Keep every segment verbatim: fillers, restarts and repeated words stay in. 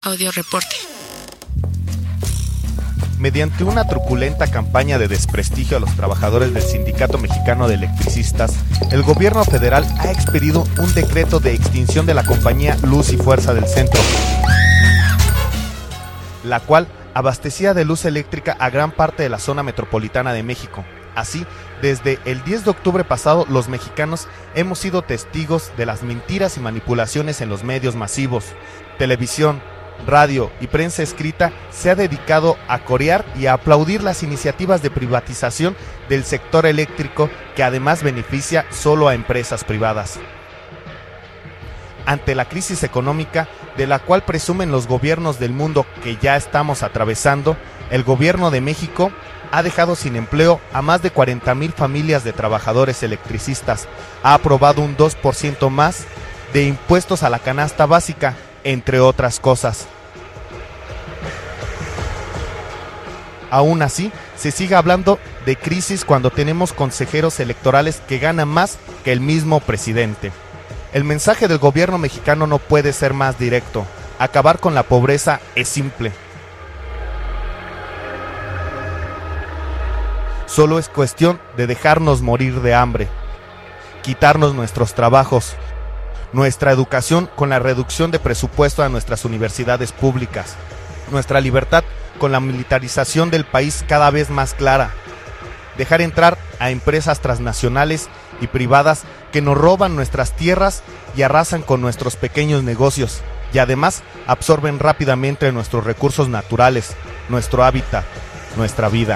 Audio reporte. Mediante una truculenta campaña de desprestigio a los trabajadores del Sindicato Mexicano de Electricistas, el gobierno federal ha expedido un decreto de extinción de la compañía Luz y Fuerza del Centro, la cual abastecía de luz eléctrica a gran parte de la zona metropolitana de México. Así, desde el diez de octubre pasado, los mexicanos hemos sido testigos de las mentiras y manipulaciones en los medios masivos. Televisión, radio y prensa escrita se ha dedicado a corear y a aplaudir las iniciativas de privatización del sector eléctrico, que además beneficia solo a empresas privadas. Ante la crisis económica de la cual presumen los gobiernos del mundo que ya estamos atravesando, el gobierno de México ha dejado sin empleo a más de cuarenta mil familias de trabajadores electricistas, ha aprobado un dos por ciento más de impuestos a la canasta básica, entre otras cosas. Aún así, se sigue hablando de crisis cuando tenemos consejeros electorales que ganan más que el mismo presidente. El mensaje del gobierno mexicano no puede ser más directo. Acabar con la pobreza es simple. Solo es cuestión de dejarnos morir de hambre, quitarnos nuestros trabajos, nuestra educación con la reducción de presupuesto a nuestras universidades públicas, nuestra libertad con la militarización del país cada vez más clara, dejar entrar a empresas transnacionales y privadas que nos roban nuestras tierras y arrasan con nuestros pequeños negocios, y además absorben rápidamente nuestros recursos naturales, nuestro hábitat, nuestra vida.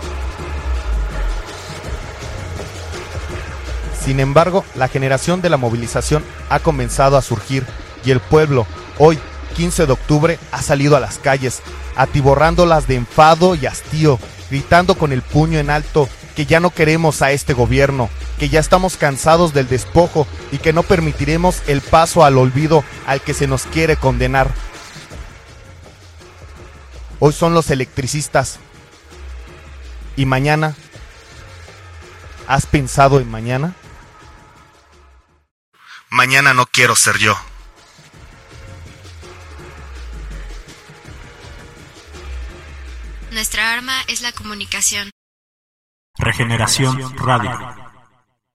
Sin embargo, la generación de la movilización ha comenzado a surgir y el pueblo, hoy, quince de octubre, ha salido a las calles, atiborrándolas de enfado y hastío, gritando con el puño en alto que ya no queremos a este gobierno, que ya estamos cansados del despojo y que no permitiremos el paso al olvido al que se nos quiere condenar. Hoy son los electricistas. ¿Y mañana? ¿Has pensado en mañana? Mañana no quiero ser yo. Nuestra arma es la comunicación. Regeneración Radio.